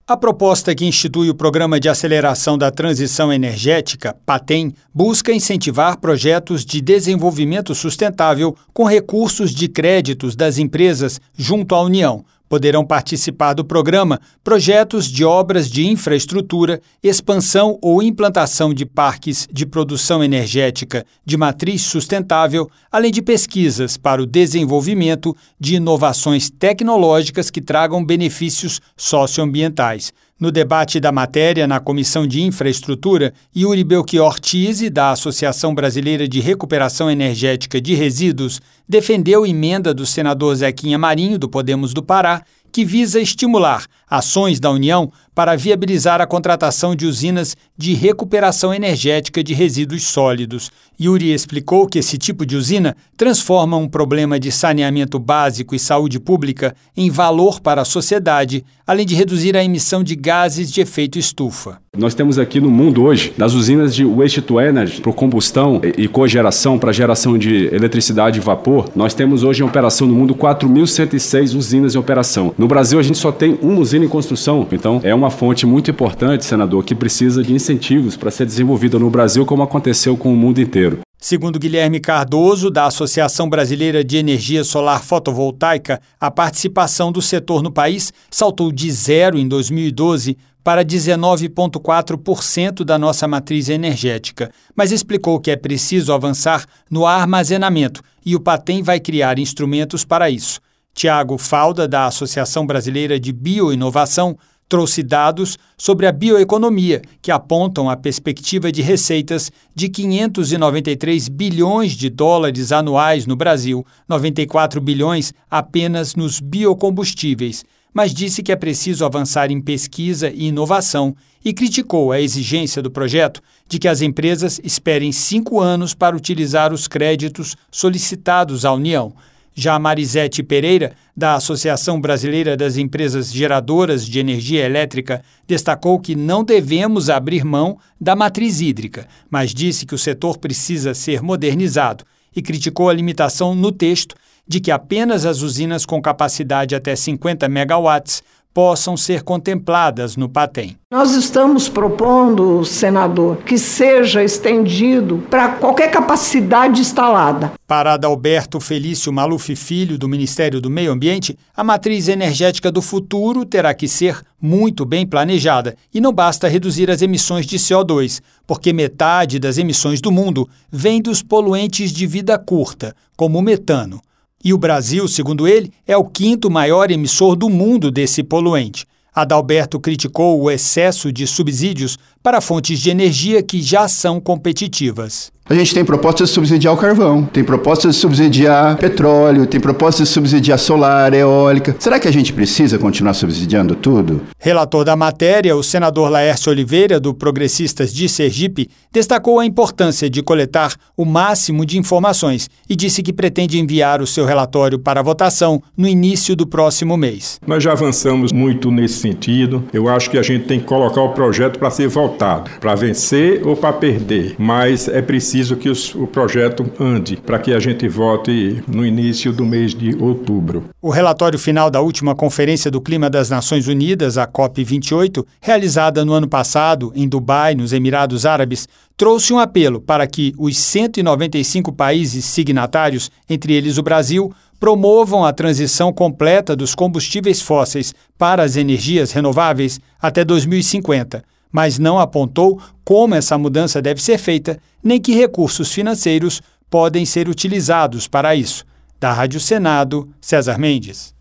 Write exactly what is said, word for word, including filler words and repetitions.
A proposta que institui o Programa de Aceleração da Transição Energética, PATEN, busca incentivar projetos de desenvolvimento sustentável com recursos de créditos das empresas junto à União. Poderão participar do programa projetos de obras de infraestrutura, expansão ou implantação de parques de produção energética de matriz sustentável, além de pesquisas para o desenvolvimento de inovações tecnológicas que tragam benefícios socioambientais. No debate da matéria na Comissão de Infraestrutura, Yuri Belchior Tise, da Associação Brasileira de Recuperação Energética de Resíduos, defendeu emenda do senador Zequinha Marinho, do Podemos do Pará, que visa estimular ações da União para viabilizar a contratação de usinas de recuperação energética de resíduos sólidos. Yuri explicou que esse tipo de usina transforma um problema de saneamento básico e saúde pública em valor para a sociedade, além de reduzir a emissão de gases de efeito estufa. Nós temos aqui no mundo hoje, das usinas de waste to energy, para combustão e cogeração, para geração de eletricidade e vapor, nós temos hoje em operação no mundo quatro mil cento e seis usinas em operação. No Brasil, a gente só tem uma usina em construção. Então, é uma fonte muito importante, senador, que precisa de incentivos para ser desenvolvida no Brasil, como aconteceu com o mundo inteiro. Segundo Guilherme Cardoso, da Associação Brasileira de Energia Solar Fotovoltaica, a participação do setor no país saltou de zero em dois mil e doze para dezenove vírgula quatro por cento da nossa matriz energética, mas explicou que é preciso avançar no armazenamento e o PATEN vai criar instrumentos para isso. Tiago Falda, da Associação Brasileira de Bioinovação, trouxe dados sobre a bioeconomia, que apontam a perspectiva de receitas de quinhentos e noventa e três bilhões de dólares anuais no Brasil, noventa e quatro bilhões apenas nos biocombustíveis, mas disse que é preciso avançar em pesquisa e inovação e criticou a exigência do projeto de que as empresas esperem cinco anos para utilizar os créditos solicitados à União. Já Marisete Pereira, da Associação Brasileira das Empresas Geradoras de Energia Elétrica, destacou que não devemos abrir mão da matriz hídrica, mas disse que o setor precisa ser modernizado e criticou a limitação no texto de que apenas as usinas com capacidade até cinquenta megawatts possam ser contempladas no PATEN. Nós estamos propondo, senador, que seja estendido para qualquer capacidade instalada. Para Adalberto Felício Maluf Filho, do Ministério do Meio Ambiente, a matriz energética do futuro terá que ser muito bem planejada e não basta reduzir as emissões de C O dois, porque metade das emissões do mundo vem dos poluentes de vida curta, como o metano. E o Brasil, segundo ele, é o quinto maior emissor do mundo desse poluente. Adalberto criticou o excesso de subsídios para fontes de energia que já são competitivas. A gente tem propostas de subsidiar o carvão, tem propostas de subsidiar petróleo, tem propostas de subsidiar solar, eólica. Será que a gente precisa continuar subsidiando tudo? Relator da matéria, o senador Laércio Oliveira, do Progressistas de Sergipe, destacou a importância de coletar o máximo de informações e disse que pretende enviar o seu relatório para votação no início do próximo mês. Nós já avançamos muito nesse sentido. Eu acho que a gente tem que colocar o projeto para ser votado, para vencer ou para perder, mas é preciso que os, o projeto ande para que a gente vote no início do mês de outubro. O relatório final da última Conferência do Clima das Nações Unidas, a COP vinte e oito, realizada no ano passado em Dubai, nos Emirados Árabes, trouxe um apelo para que os cento e noventa e cinco países signatários, entre eles o Brasil, promovam a transição completa dos combustíveis fósseis para as energias renováveis até dois mil e cinquenta. Mas não apontou como essa mudança deve ser feita, nem que recursos financeiros podem ser utilizados para isso. Da Rádio Senado, César Mendes.